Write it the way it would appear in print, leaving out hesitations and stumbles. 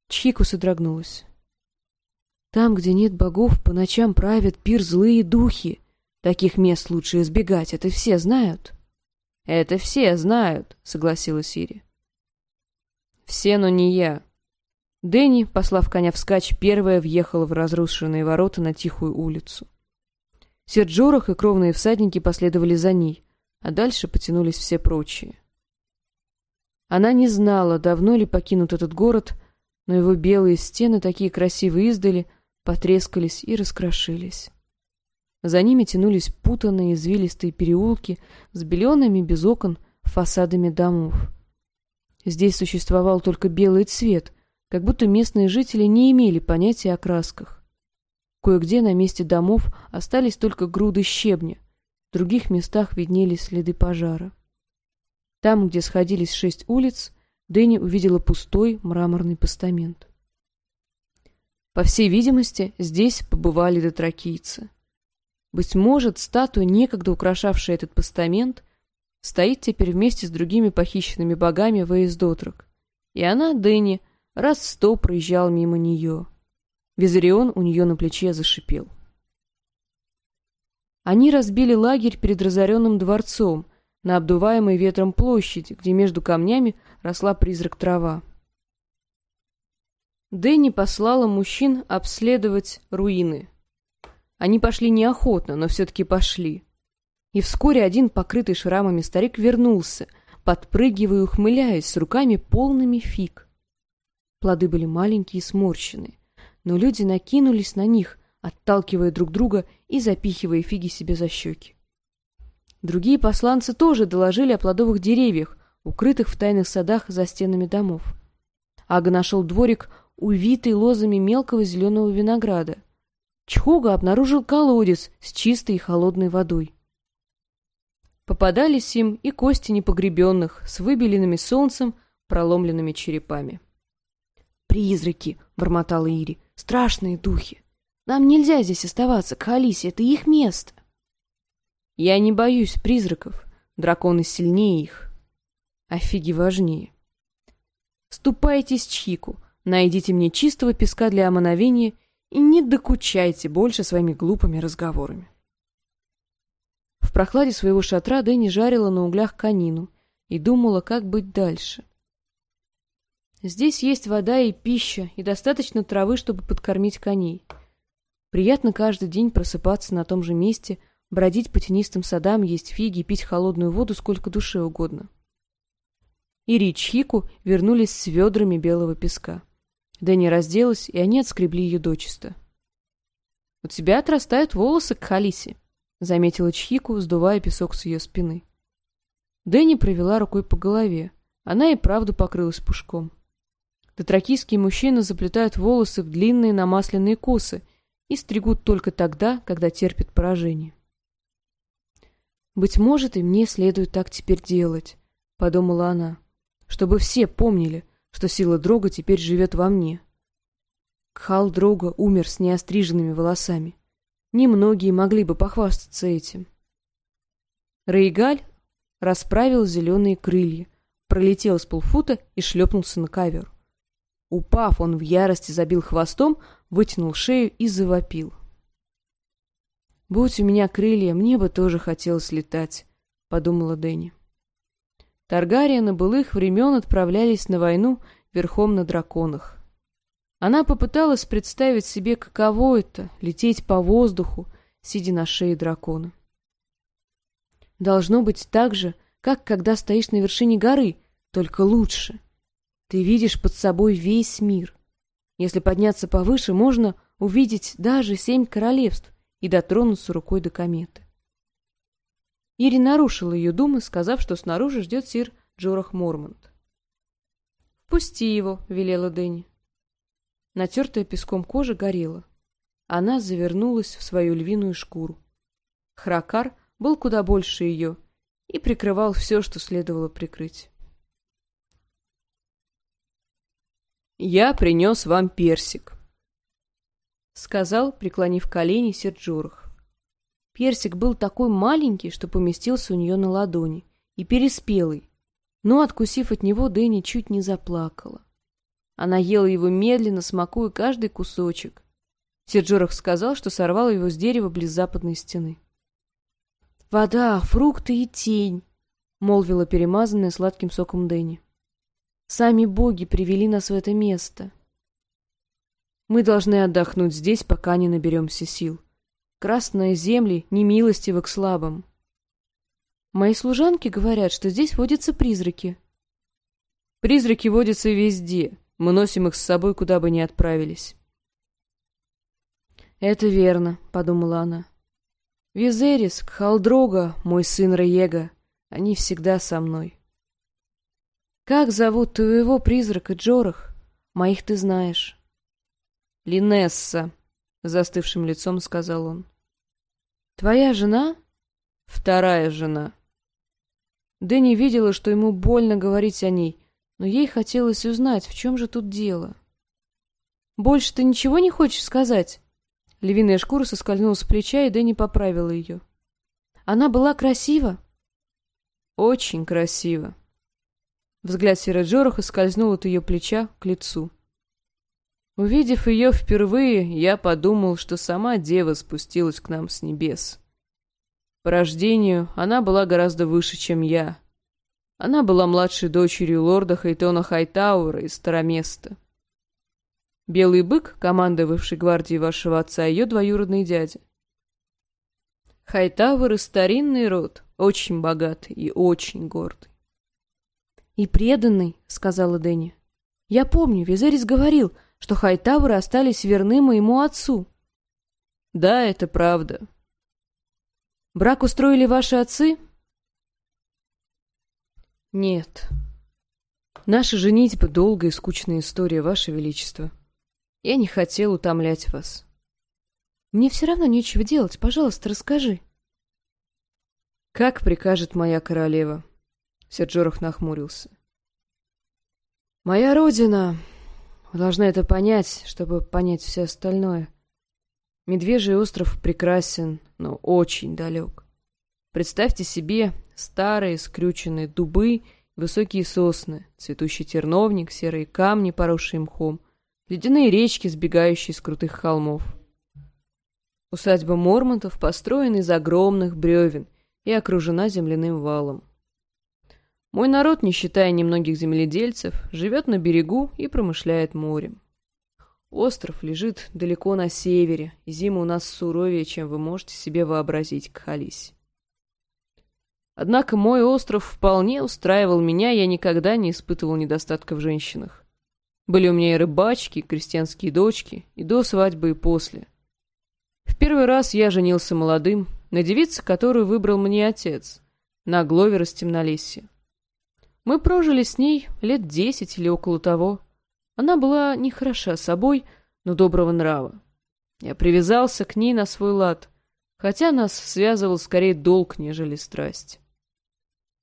Чхико содрогнулась. Там, где нет богов, по ночам правят пир злые духи. Таких мест лучше избегать, это все знают. Это все знают, согласилась Ири. Все, но не я. Дэнни, послав коня вскачь, первая въехала в разрушенные ворота на тихую улицу. Сир Джорах и кровные всадники последовали за ней, а дальше потянулись все прочие. Она не знала, давно ли покинут этот город, но его белые стены, такие красивые издали, потрескались и раскрошились. За ними тянулись путанные извилистые переулки с белеными без окон фасадами домов. Здесь существовал только белый цвет, как будто местные жители не имели понятия о красках. Кое-где на месте домов остались только груды щебня, в других местах виднелись следы пожара. Там, где сходились 6 улиц, Дэнни увидела пустой мраморный постамент. По всей видимости, здесь побывали дотракийцы. Быть может, статуя, некогда украшавшая этот постамент, стоит теперь вместе с другими похищенными богами в Эйс-Дотрак, и она, Дэнни, раз 100 проезжал мимо нее. Визарион у нее на плече зашипел. Они разбили лагерь перед разоренным дворцом, на обдуваемой ветром площади, где между камнями росла призрак трава. Дэнни послала мужчин обследовать руины. Они пошли неохотно, но все-таки пошли. И вскоре один покрытый шрамами старик вернулся, подпрыгивая и ухмыляясь, с руками полными фиг. Плоды были маленькие и сморщенные, но люди накинулись на них, отталкивая друг друга и запихивая фиги себе за щеки. Другие посланцы тоже доложили о плодовых деревьях, укрытых в тайных садах за стенами домов. Ага нашел дворик, увитый лозами мелкого зеленого винограда. Чхога обнаружил колодец с чистой и холодной водой. Попадались им и кости непогребенных с выбеленными солнцем проломленными черепами. «Призраки!» — бормотала Ири. «Страшные духи! Нам нельзя здесь оставаться, Кхалиси, это их место!» «Я не боюсь призраков, драконы сильнее их, а фиги важнее. Ступайте с Чхику, найдите мне чистого песка для омовения и не докучайте больше своими глупыми разговорами». В прохладе своего шатра Дэнни жарила на углях конину и думала, как быть дальше. Здесь есть вода и пища, и достаточно травы, чтобы подкормить коней. Приятно каждый день просыпаться на том же месте, бродить по тенистым садам, есть фиги и пить холодную воду сколько душе угодно. Ири и Чхику вернулись с ведрами белого песка. Дэнни разделась, и они отскребли ее дочисто. «У тебя отрастают волосы, Кхалиси», — заметила Чхику, сдувая песок с ее спины. Дэнни провела рукой по голове. Она и правда покрылась пушком. Дотракийские мужчины заплетают волосы в длинные намасленные косы и стригут только тогда, когда терпят поражение. «Быть может, и мне следует так теперь делать», — подумала она, «чтобы все помнили, что сила Дрога теперь живет во мне». Кхал Дрога умер с неостриженными волосами. Немногие могли бы похвастаться этим. Рейгаль расправил зеленые крылья, пролетел с полфута и шлепнулся на ковер. Упав, он в ярости забил хвостом, вытянул шею и завопил. «Будь у меня крылья, мне бы тоже хотелось летать», — подумала Дэнни. Таргариены былых времен отправлялись на войну верхом на драконах. Она попыталась представить себе, каково это — лететь по воздуху, сидя на шее дракона. Должно быть так же, как когда стоишь на вершине горы, только лучше. Ты видишь под собой весь мир. Если подняться повыше, можно увидеть даже 7 королевств и дотронуться рукой до кометы. Ири нарушила ее думы, сказав, что снаружи ждет сир Джорах Мормонт. «Впусти его», — велела Дэнни. Натертая песком кожа горела. Она завернулась в свою львиную шкуру. Хракар был куда больше ее и прикрывал все, что следовало прикрыть. «Я принес вам персик», — сказал, преклонив колени, сир Джорах. Персик был такой маленький, что поместился у нее на ладони, и переспелый, но, откусив от него, Дэнни чуть не заплакала. Она ела его медленно, смакуя каждый кусочек. Сир Джорах сказал, что сорвал его с дерева близ западной стены. «Вода, фрукты и тень», — молвила перемазанная сладким соком Дэнни. «Сами боги привели нас в это место. Мы должны отдохнуть здесь, пока не наберемся сил. Красные земли немилостивы к слабым. Мои служанки говорят, что здесь водятся призраки». «Призраки водятся везде. Мы носим их с собой, куда бы ни отправились». «Это верно», — подумала она. «Визерис, Кхалдрога, мой сын Раега, они всегда со мной». «Как зовут твоего призрака, Джорах? Моих ты знаешь». «Линесса», — застывшим лицом сказал он. «Твоя жена?» «Вторая жена». Дэнни видела, что ему больно говорить о ней, но ей хотелось узнать, в чем же тут дело. «Больше ты ничего не хочешь сказать?» Львиная шкура соскользнула с плеча, и Дэнни поправила ее. «Она была красива?» «Очень красиво». Взгляд Сира Джораха скользнул от ее плеча к лицу. Увидев ее впервые, я подумал, что сама дева спустилась к нам с небес. По рождению она была гораздо выше, чем я. Она была младшей дочерью лорда Хейтона Хайтауэра из Староместа. Белый бык, командовавший гвардией вашего отца, ее двоюродный дядя. Хайтауэры — старинный род, очень богатый и очень гордый. «И преданный», — сказала Дэнни. «Я помню, Визерис говорил, что Хайтауэры остались верны моему отцу». «Да, это правда». «Брак устроили ваши отцы?» «Нет. Наша женитьба — долгая и скучная история, ваше величество. Я не хотел утомлять вас». «Мне все равно нечего делать, пожалуйста, расскажи». «Как прикажет моя королева», — Сир Джорах нахмурился. «Моя родина... Вы должны это понять, чтобы понять все остальное. Медвежий остров прекрасен, но очень далек. Представьте себе старые скрюченные дубы, высокие сосны, цветущий терновник, серые камни, поросшие мхом, ледяные речки, сбегающие с крутых холмов. Усадьба Мормонтов построена из огромных бревен и окружена земляным валом. Мой народ, не считая немногих земледельцев, живет на берегу и промышляет морем. Остров лежит далеко на севере, и зима у нас суровее, чем вы можете себе вообразить, Кхалиси. Однако мой остров вполне устраивал меня, я никогда не испытывал недостатка в женщинах. Были у меня и рыбачки, и крестьянские дочки, и до свадьбы, и после. В первый раз я женился молодым, на девице, которую выбрал мне отец, на Гловер из Темнолесья. Мы прожили с ней лет 10 или около того. Она была не хороша собой, но доброго нрава. Я привязался к ней на свой лад, хотя нас связывал скорее долг, нежели страсть.